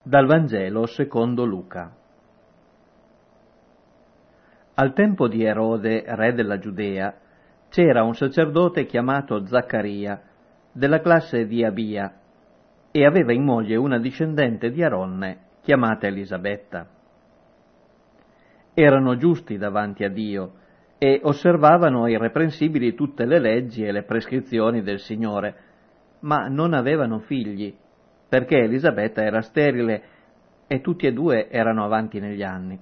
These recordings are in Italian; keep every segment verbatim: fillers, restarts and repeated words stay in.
Dal Vangelo secondo Luca. Al tempo di Erode, re della Giudea, c'era un sacerdote chiamato Zaccaria, della classe di Abia, e aveva in moglie una discendente di Aronne, chiamata Elisabetta. Erano giusti davanti a Dio e osservavano irreprensibili tutte le leggi e le prescrizioni del Signore, ma non avevano figli, perché Elisabetta era sterile e tutti e due erano avanti negli anni.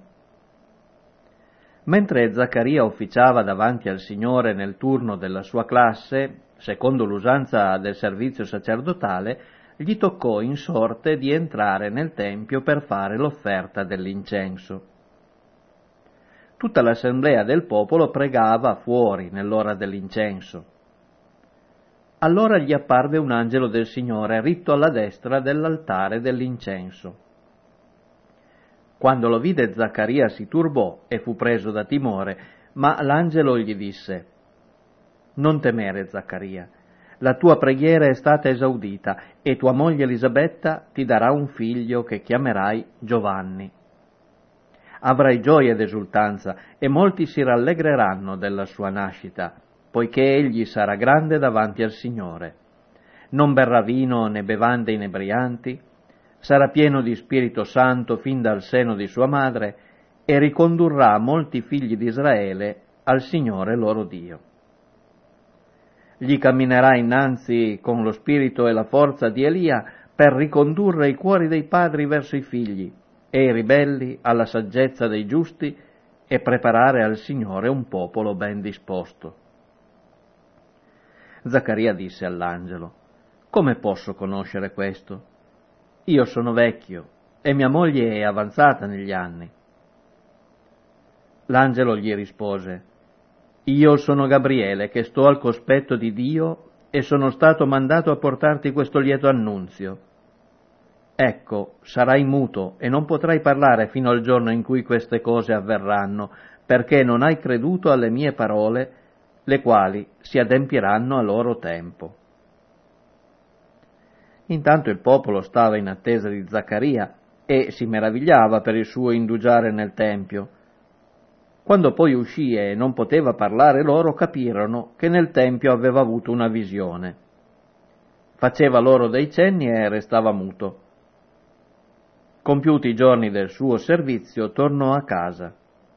Mentre Zaccaria officiava davanti al Signore nel turno della sua classe, secondo l'usanza del servizio sacerdotale, gli toccò in sorte di entrare nel tempio per fare l'offerta dell'incenso. Tutta l'assemblea del popolo pregava fuori nell'ora dell'incenso. Allora gli apparve un angelo del Signore ritto alla destra dell'altare dell'incenso. Quando lo vide, Zaccaria si turbò e fu preso da timore, ma l'angelo gli disse: «Non temere, Zaccaria, la tua preghiera è stata esaudita e tua moglie Elisabetta ti darà un figlio che chiamerai Giovanni. Avrai gioia ed esultanza e molti si rallegreranno della sua nascita, poiché egli sarà grande davanti al Signore. Non berrà vino né bevande inebrianti, sarà pieno di Spirito Santo fin dal seno di sua madre e ricondurrà molti figli di Israele al Signore loro Dio. Gli camminerà innanzi con lo spirito e la forza di Elia per ricondurre i cuori dei padri verso i figli e i ribelli alla saggezza dei giusti e preparare al Signore un popolo ben disposto». Zaccaria disse all'angelo: «Come posso conoscere questo? Io sono vecchio e mia moglie è avanzata negli anni». L'angelo gli rispose: «Io sono Gabriele, che sto al cospetto di Dio e sono stato mandato a portarti questo lieto annunzio. Ecco, sarai muto e non potrai parlare fino al giorno in cui queste cose avverranno, perché non hai creduto alle mie parole, le quali si adempiranno a loro tempo». Intanto il popolo stava in attesa di Zaccaria e si meravigliava per il suo indugiare nel tempio. Quando poi uscì e non poteva parlare loro, capirono che nel tempio aveva avuto una visione. Faceva loro dei cenni e restava muto. Compiuti i giorni del suo servizio, tornò a casa.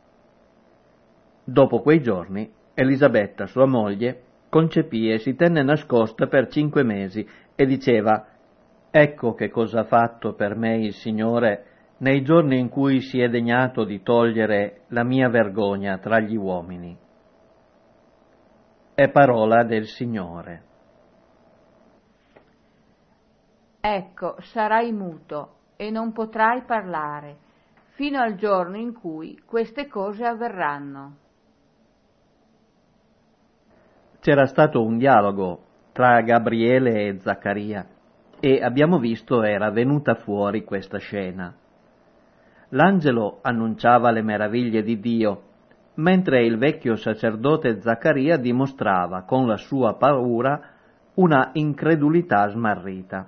Dopo quei giorni, Elisabetta, sua moglie, concepì e si tenne nascosta per cinque mesi e diceva: «Ecco che cosa ha fatto per me il Signore nei giorni in cui si è degnato di togliere la mia vergogna tra gli uomini». È parola del Signore. Ecco, sarai muto e non potrai parlare fino al giorno in cui queste cose avverranno. C'era stato un dialogo tra Gabriele e Zaccaria e abbiamo visto era venuta fuori questa scena. L'angelo annunciava le meraviglie di Dio, mentre il vecchio sacerdote Zaccaria dimostrava con la sua paura una incredulità smarrita.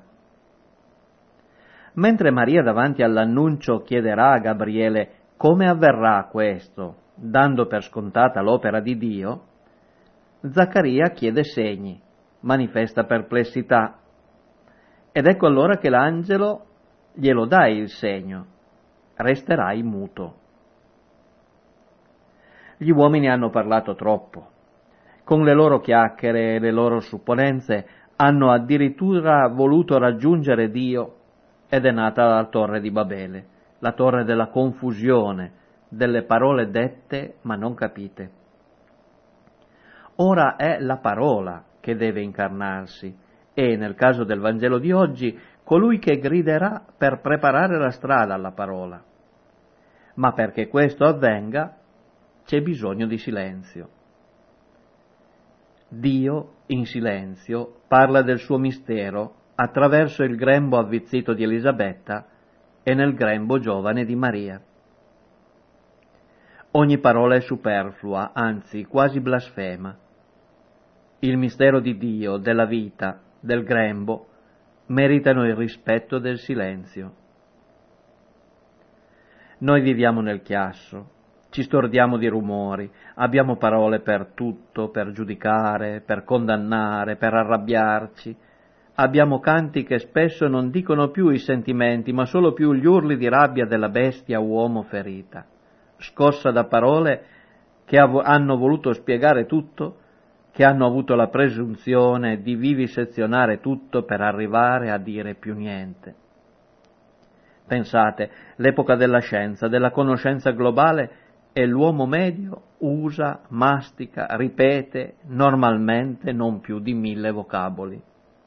Mentre Maria davanti all'annuncio chiederà a Gabriele come avverrà questo, dando per scontata l'opera di Dio, Zaccaria chiede segni, manifesta perplessità, ed ecco allora che l'angelo glielo dà il segno: resterai muto. Gli uomini hanno parlato troppo. Con le loro chiacchiere e le loro supponenze hanno addirittura voluto raggiungere Dio ed è nata la torre di Babele, la torre della confusione, delle parole dette ma non capite. Ora è la parola che deve incarnarsi e, nel caso del Vangelo di oggi, colui che griderà per preparare la strada alla parola. Ma perché questo avvenga c'è bisogno di silenzio. Dio, in silenzio, parla del suo mistero attraverso il grembo avvizzito di Elisabetta e nel grembo giovane di Maria. Ogni parola è superflua, anzi quasi blasfema. Il mistero di Dio, della vita, del grembo, meritano il rispetto del silenzio. Noi viviamo nel chiasso, ci stordiamo di rumori, abbiamo parole per tutto, per giudicare, per condannare, per arrabbiarci. Abbiamo canti che spesso non dicono più i sentimenti, ma solo più gli urli di rabbia della bestia uomo ferita, scossa da parole che hanno voluto spiegare tutto, che hanno avuto la presunzione di vivisezionare tutto per arrivare a dire più niente. Pensate, l'epoca della scienza, della conoscenza globale, e l'uomo medio usa, mastica, ripete normalmente non più di mille vocaboli.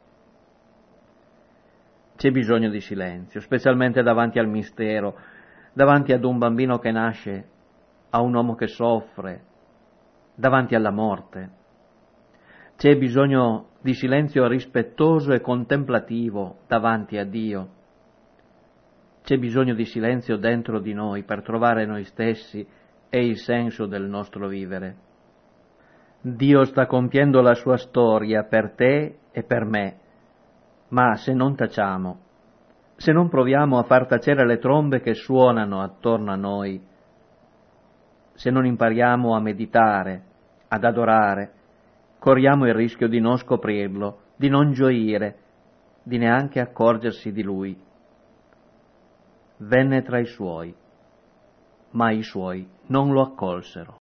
C'è bisogno di silenzio, specialmente davanti al mistero, davanti ad un bambino che nasce, a un uomo che soffre, davanti alla morte. C'è bisogno di silenzio rispettoso e contemplativo davanti a Dio. C'è bisogno di silenzio dentro di noi per trovare noi stessi e il senso del nostro vivere. Dio sta compiendo la sua storia per te e per me, ma se non tacciamo, se non proviamo a far tacere le trombe che suonano attorno a noi, se non impariamo a meditare, ad adorare, corriamo il rischio di non scoprirlo, di non gioire, di neanche accorgersi di Lui. Venne tra i Suoi, ma i Suoi non lo accolsero.